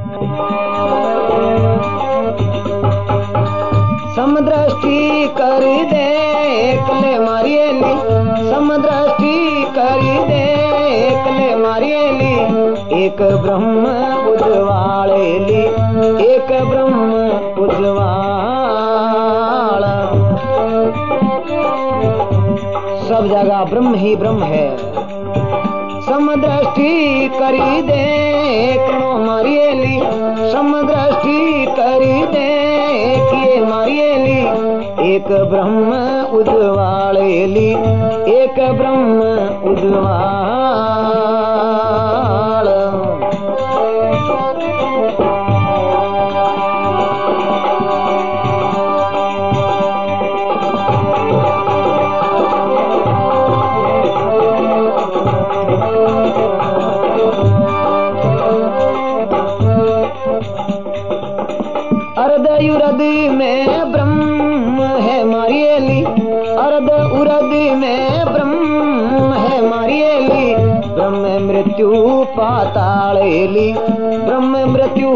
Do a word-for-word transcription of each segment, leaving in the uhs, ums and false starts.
समदृष्टि कर देख ले मारियली, समदृष्टि कर देख ले मारियली, एक ब्रह्म उज्ज्वालेली, एक ब्रह्म उज्ज्वाल। सब जगह ब्रह्म ही ब्रह्म है। समदृष्टि करी देख लो मारियली, समदृष्टि करी देखिए मारियली, एक ब्रह्म उज्ज्वालेली, एक ब्रह्म उज्ज्वाल। अर्ध उरद में ब्रह्म है मारियली, अर्ध उरद में ब्रह्म है मारियली, ब्रह्म मृत्यु पातालेली, ब्रह्म मृत्यु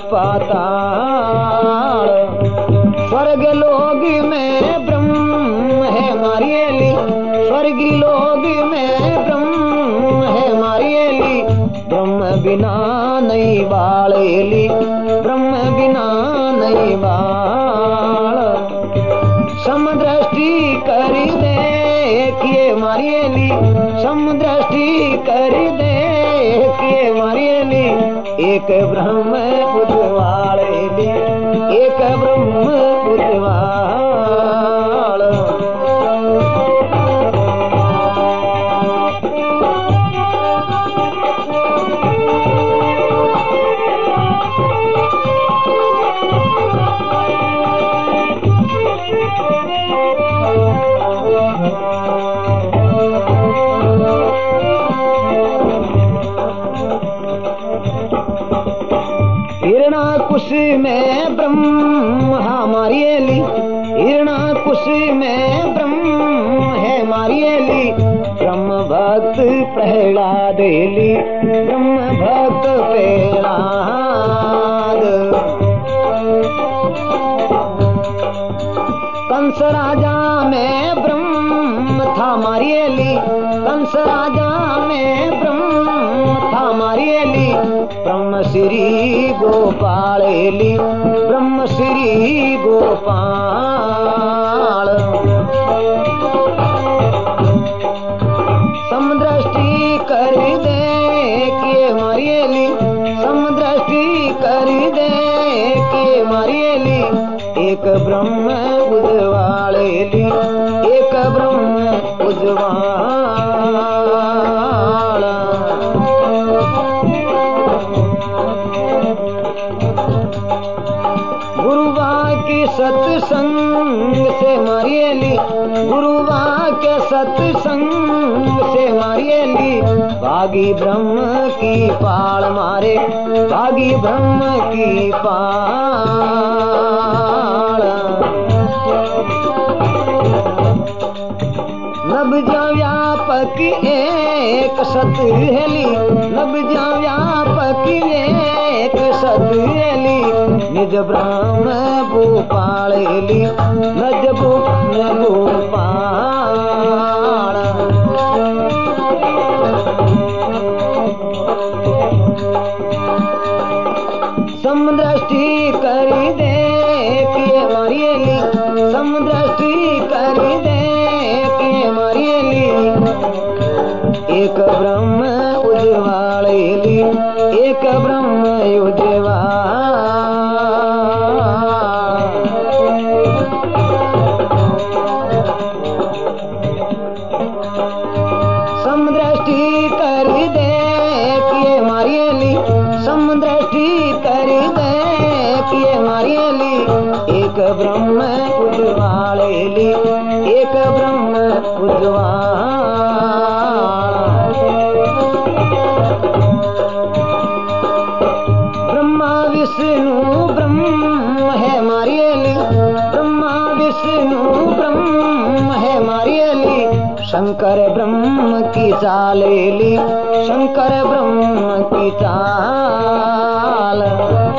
पाताल। स्वर्ग लोक में ब्रह्म है मारियली, स्वर्ग लोक में ब्रह्म है मारियली, ब्रह्म बिना नहीं बालेली, ब्रह्म बिना नहीं बाल। समदृष्टि करी देखिए मारियली, समदृष्टि करी देखिए मारियली, एक ब्रह्म उज्ज्वालेली, एक ब्रह्म उज्ज्वाल। हिरणाकुश में ब्रह्म मारियली, हिरणाकुश में ब्रह्म है मारियली, ब्रह्म भक्त प्रहलादेली, ब्रह्म भक्त प्रहलाद। कंस राजा में ब्रह्म था मारियली, कंस राजा में ब्रह्म था मारियली, ब्रह्म श्री गोपालेली, ब्रह्म श्री गोपाल। समदृष्टि कर देखिए मारियली, समदृष्टि कर देखिए मारियली, एक ब्रह्म उज्ज्वालेली, एक ब्रह्म उज्ज्वाल। गुरुवाक्य सत्संग से मारियली, गुरुवाक्य सत्संग से मारियली, भागी ब्रह्म की पाल मारे, भागी ब्रह्म की पाल। नब्जा व्यापक एक सत हेली, नब्जा व्यापक एक सत हेली, निज ब्रह्म भूपालेली, निज ब्रह्म भूपाल। समदृष्टि करी देखिए मारियली, समदृष्टि करी देखिए मारियली, एक ब्रह्म उज्ज्वालेली, एक ब्रह्म उज्ज्वाल। समदृष्टि कर देखिए मारियली, समदृष्टि कर देखिए मारियली, एक ब्रह्म उज्ज्वालेली, एक ब्रह्म उज्ज्वाल। ब्रह्मा विष्णु ब्रह्म है मारियली, ब्रह्मा विष्णु ब्रह्म है मारियली, शंकर ब्रह्म की चालेली, शंकर ब्रह्म की चाल।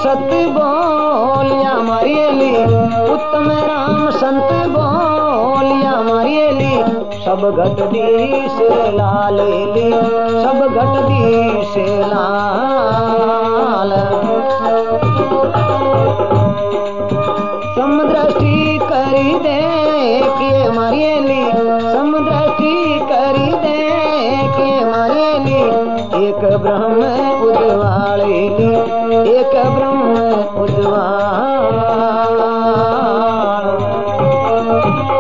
सत बोलिया मारियली, उत्तम राम संत बोलिया मारियली, सब घट दी से लालेली, सब घट दी से लाल। समदृष्टि करी देखिए मारियली, समदृष्टि करी देखिए मारियली, एक ब्रह्म उज्ज्वलेली, एक ब्रह्म उज्ज्वल।